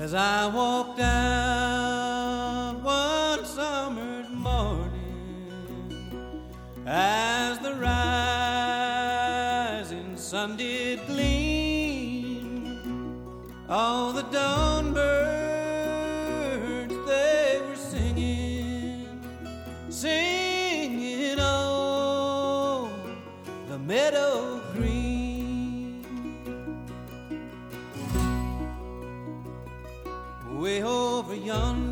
as I walked out one summer's morning, as the rising sun did gleam, all the dawn birds they were singing on the meadow green. Way over yonder